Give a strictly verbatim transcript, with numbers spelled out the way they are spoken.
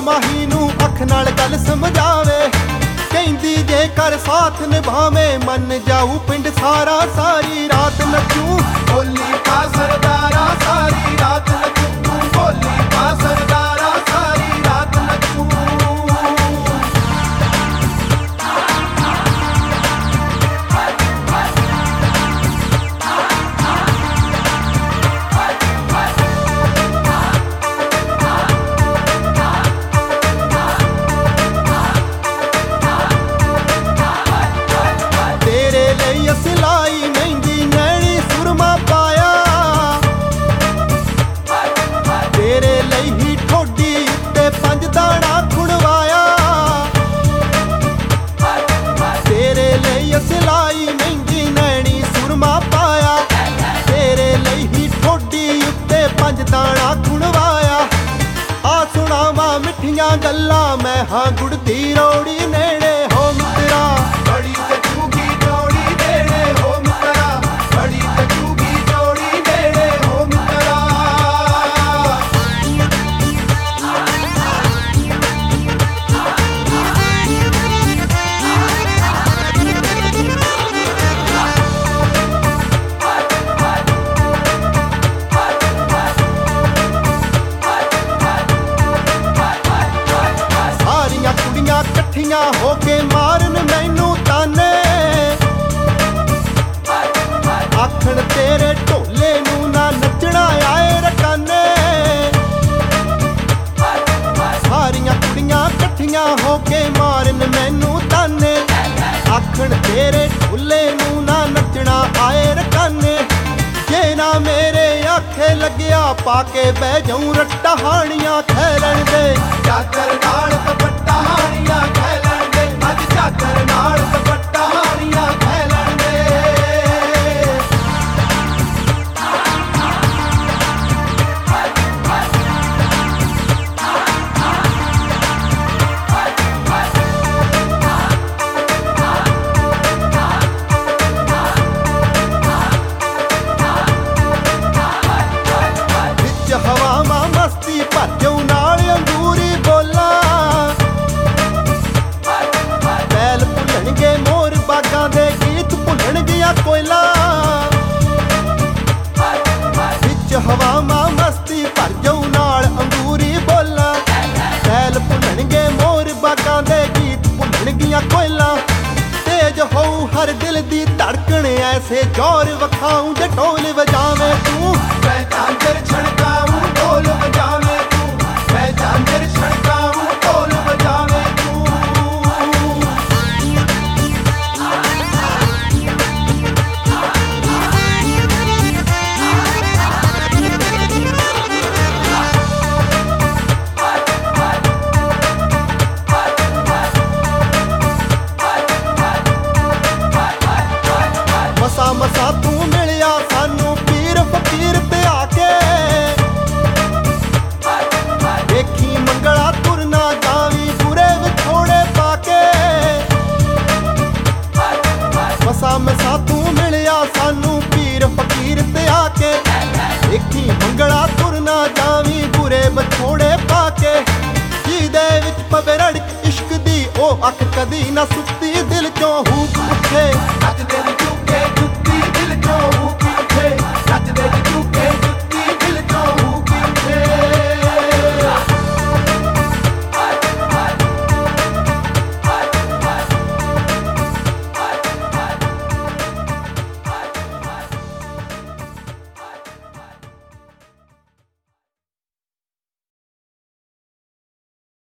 ਮਾਹੀ ਨੂੰ ਅੱਖ ਨਾਲ ਗੱਲ ਸਮਝਾਵੇ। ਕਹਿੰਦੀ ਜੇ ਕਰ ਸਾਥ ਨਿਭਾਵੇਂ ਮੰਨ ਜਾਊ ਪਿੰਡ ਸਾਰਾ, ਸਾਰੀ ਰਾਤ ਨੱਚੂ ਬੋਲੀ ਪਾ ਸਰਦਾਰਾ ਸਾਰੀ ਰਾਤ ਨੱਚੂ ਤੂੰ, ਬੋਲੀ ਪਾ ਸਰਦਾਰਾ ਸਾਰੀ ਰਾਤ ਨੱਚੂ। ਤੇਰੇ ਲਈ ਅਸਲਾਈ ਮਹਿੰਦੀ ਨੈਣੀ ਸੁਰਮਾ ਪਾਇਆ, ਤੇਰੇ ਲਈ ਹੀ ਠੋਡੀ ਉੱਤੇ ਪੰਜ ਦਾਣਾ ਖੁਣਵਾਇਆ। ਤੇਰੇ ਲਈ ਅਸਲਾਈ ਮਹਿੰਦੀ ਨੈਣੀ ਸੁਰਮਾ ਪਾਇਆ, ਤੇਰੇ ਲਈ ਹੀ ਠੋਡੀ ਉੱਤੇ ਪੰਜ ਦਾਣਾ ਖੁਣਵਾਇਆ। ਆ ਸੁਣਾਵਾਂ ਮਿੱਠੀਆਂ ਗੱਲਾਂ ਮੈਂ ਹਾਂ ਗੁੜ ਦੀ ਰੋੜੀ ਨੇੜੇ ਹੋ ਮਿੱਤਰਾ। ਬੜੀ ਜਚੂਗੀ ਜੋੜੀ ਨੇੜੇ ਹੋ ਮਿੱਤਰਾ, ਬੜੀ ਜਚੂਗੀ ਜੋੜੀ ਨੇੜੇ ਹੋ ਮਿੱਤਰਾ। ਸਾਰੀਆਂ ਕੁੜੀਆਂ ਇਕੱਠੀਆਂ ਹੋ ਕੇ ਮਾਰਨ ਮੈਨੂੰ ਤਾਨੇ, ਆਖਣ ਤੇਰੇ ਢੋਲੇ ਨੂੰ ਨਾ ਨੱਚਣਾ ਆਏ ਰਕਾਨੇ। ਸਾਰੀਆਂ ਕੁੜੀਆਂ ਇਕੱਠੀਆਂ ਹੋ ਕੇ ਮਾਰਨ ਮੈਨੂੰ ਤਾਨੇ, ਆਖਣ ਤੇਰੇ ਢੋਲੇ ਨੂੰ ਨਾ ਨੱਚਣਾ ਆਏ ਰਕਾਨੇ। ਜੇ ਨਾ ਮੇਰੇ ਆਖੇ ਲੱਗਿਆ ਪਾ ਕੇ ਬਹਿ ਜਾਊਂ ਰੱਟਾ ਹਾਣੀਆਂ ਖੇਲਣ ਦੇ। ਚਾਦਰ ਨਾਲ ਦੁਪੱਟਾ ਹਾਣੀਆਂ ਖੇਲਣ ਦੇ, ਅੱਜ ਚਾਦਰ ਨਾਲ ਦੁਪੱਟਾ ਹਾਣੀਆਂ ਖੇਲਣ ਦੇ। ਵਿੱਚ ਹਵਾਵਾਂ ਮਸਤੀ ਭਰ ਜਾਊ ਨਾਲ ਅੰਗੂਰੀ ਬੋਲਾਂ। ਬੈਲ ਭੁੱਲਣਗੇ ਮੋਰ ਬਾਗਾਂ ਦੇ ਗੀਤ ਭੁੱਲਣਗੀਆਂ ਕੋਇਲਾਂ। ਵਿੱਚ ਹਵਾਵਾਂ ਮਸਤੀ ਭਰ ਜਾਊ ਨਾਲ ਅੰਗੂਰੀ ਬੋਲਾਂ। ਬੈਲ ਭੁੱਲਣਗੇ ਮੋਰ ਬਾਗਾਂ ਦੇ ਗੀਤ ਭੁੱਲਣਗੀਆਂ ਕੋਇਲਾਂ। ਤੇਜ ਹੋਊ ਹਰ ਦਿਲ ਦੀ ਧੜਕਣ ਐਸੇ ਜ਼ੋਰ ਵਿਖਾਊਂ ਜੇ ਢੋਲ ਵਜਾਵੇਂ ਤੂੰ। ਮੈਂ ਝਾਂਜਰ ਛਣਕਾਊਂ ਢੋਲ ਵਜਾਵੇਂ ਤੂੰ, ਮੈਂ ਝਾਂਜਰ ਛਣਕਾਊਂ ਢੋਲ ਵਜਾਵੇਂ ਤੂੰ। ਮਸਾ ਮਸਾ ਤੂੰ ਮਿਲਿਆ ਸਾਨੂੰ ਪੀਰ ਫਕੀਰ ਤੇ ਆ ਕੇ। ਦੇਖੀ ਮੰਗਲਾ ਤੁਰਨਾ ਜਾਵੀਂ ਬੁਰੇ ਵਿਛੋੜੇ ਪਾ ਕੇ। ਮਸਾ ਮਸਾ ਤੂੰ ਮਿਲਿਆ ਸਾਨੂੰ ਪੀਰ ਫਕੀਰ ਤੇ ਆ ਕੇ। ਦੇਖੀ ਮੰਗਲਾ ਤੁਰਨਾ ਜਾਵੀਂ ਬੁਰੇ ਵਿਛੋੜੇ ਪਾ ਕੇ। ਜਿਹਦੇ ਵਿੱਚ ਪਵੇ ਰੜਕ ਇਸ਼ਕ ਦੀ ਉਹ ਅੱਖ ਕਦੀ ਨਾ ਸੁੱਤੀ, ਦਿਲ ਚੋਂ ਹੂਕ ਉੱਠੇ ਅੱਜ ਦਿਨ ਚੁੱਕੇ